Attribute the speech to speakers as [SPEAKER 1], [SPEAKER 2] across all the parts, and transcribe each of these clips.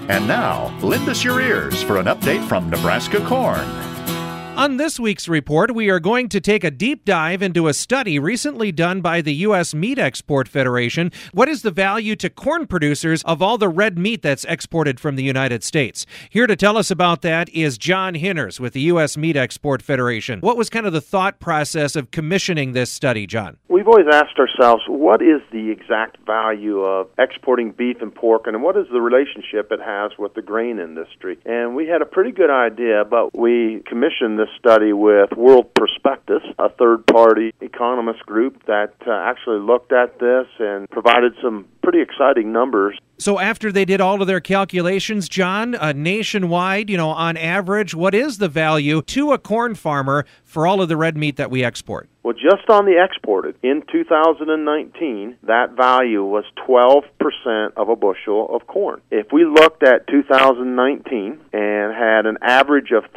[SPEAKER 1] And now, lend us your ears for an update from Nebraska Corn.
[SPEAKER 2] On this week's report, we are going to take a deep dive into a study recently done by the U.S. Meat Export Federation. What is the value to corn producers of all the red meat that's exported from the United States? Here to tell us about that is John Hinners with the U.S. Meat Export Federation. What was kind of the thought process of commissioning this study, John?
[SPEAKER 3] We've always asked ourselves, what is the exact value of exporting beef and pork, and what is the relationship it has with the grain industry? And we had a pretty good idea, but we commissioned this study with World Prospectus, a third-party economist group that actually looked at this and provided some pretty exciting numbers.
[SPEAKER 2] So after they did all of their calculations, John, nationwide, on average, what is the value to a corn farmer for all of the red meat that we export?
[SPEAKER 3] Well, just on the exported, in 2019, that value was 12% of a bushel of corn. If we looked at 2019 and had an average of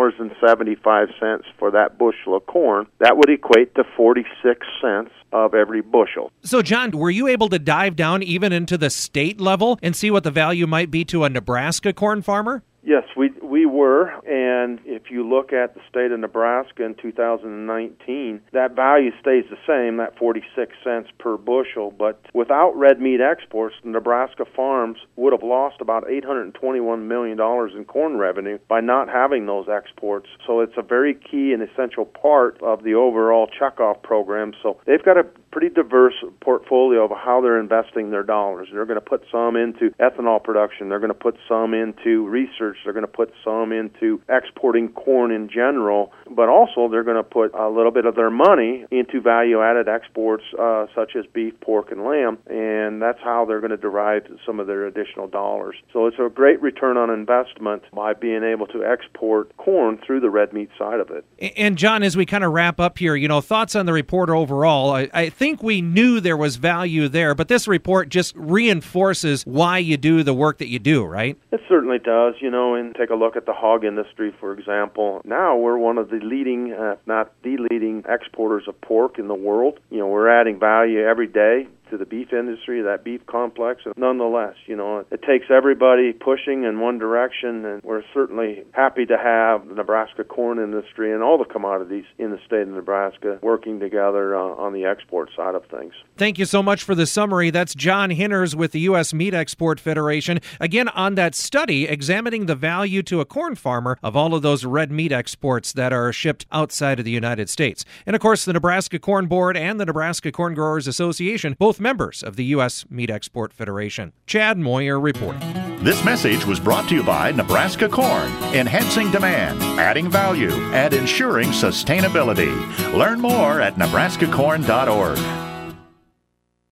[SPEAKER 3] $3.75 for that bushel of corn, that would equate to 46 cents of every bushel.
[SPEAKER 2] So, John, were you able to dive down even into the state level and see what the value might be to a Nebraska corn farmer?
[SPEAKER 3] Yes, we were, and if you look at the state of Nebraska in 2019, that value stays the same, that 46 cents per bushel, but without red meat exports, the Nebraska farms would have lost about $821 million in corn revenue by not having those exports. So it's a very key and essential part of the overall checkoff program. So they've got a pretty diverse portfolio of how they're investing their dollars. They're going to put some into ethanol production. They're going to put some into research. They're going to put some into exporting corn in general, but also they're going to put a little bit of their money into value-added exports such as beef, pork, and lamb, and that's how they're going to derive some of their additional dollars. So it's a great return on investment by being able to export corn through the red meat side of it.
[SPEAKER 2] And John, as we kind of wrap up here, thoughts on the report overall. I think we knew there was value there, but this report just reinforces why you do the work that you do, right?
[SPEAKER 3] It certainly does, and take a look at the hog industry, for example. Now we're one of the leading, if not the leading, exporters of pork in the world. We're adding value every day to the beef industry, that beef complex. And nonetheless, it takes everybody pushing in one direction, and we're certainly happy to have the Nebraska corn industry and all the commodities in the state of Nebraska working together on the export side of things.
[SPEAKER 2] Thank you so much for the summary. That's John Hinners with the U.S. Meat Export Federation. Again, on that study, examining the value to a corn farmer of all of those red meat exports that are shipped outside of the United States. And of course, the Nebraska Corn Board and the Nebraska Corn Growers Association, both members of the U.S. Meat Export Federation. Chad Moyer reporting.
[SPEAKER 1] This message was brought to you by Nebraska Corn, enhancing demand, adding value, and ensuring sustainability. Learn more at nebraskacorn.org.